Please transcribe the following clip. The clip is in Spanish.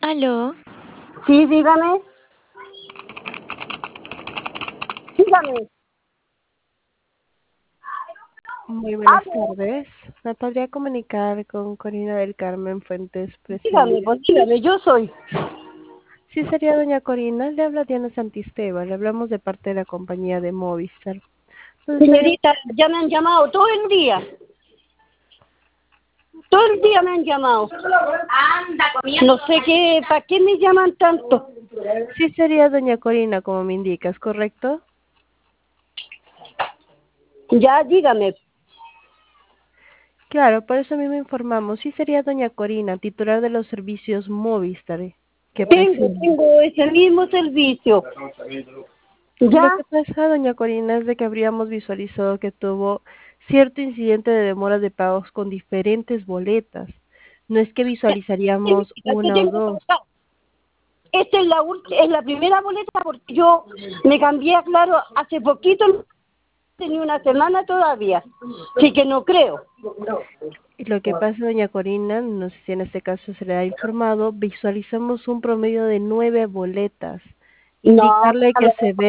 Aló, Sí, dígame. Dígame. Muy buenas Aló, tardes. ¿Me podría comunicar con Corina del Carmen Fuentes, dígame, pues presidente? dígame, yo soy. Sí, sería doña Corina. Le habla Diana Santisteban. Le hablamos de parte de la compañía de Movistar. Nos gustaría... Señorita, ya me han llamado todo el día. Todo el día me han llamado. No sé qué, ¿para qué me llaman tanto? Sí, sería doña Corina, como me indicas, ¿correcto? Ya, dígame. Claro, por eso mismo informamos. Sí, sería doña Corina, titular de los servicios Movistar, que preside. Tengo ese mismo servicio. Lo Ya, que pasa, doña Corina, es de que habríamos visualizado que tuvo cierto incidente de demora de pagos con diferentes boletas. No es que visualizaríamos que una o tengo dos. colgado. Esta es la primera boleta porque yo me cambié a Claro hace poquito, no tenía una semana todavía. Así que no creo. Y lo que pasa, doña Corina, no sé si en este caso se le ha informado, visualizamos un promedio de 9 boletas. No, Indicarle que se ve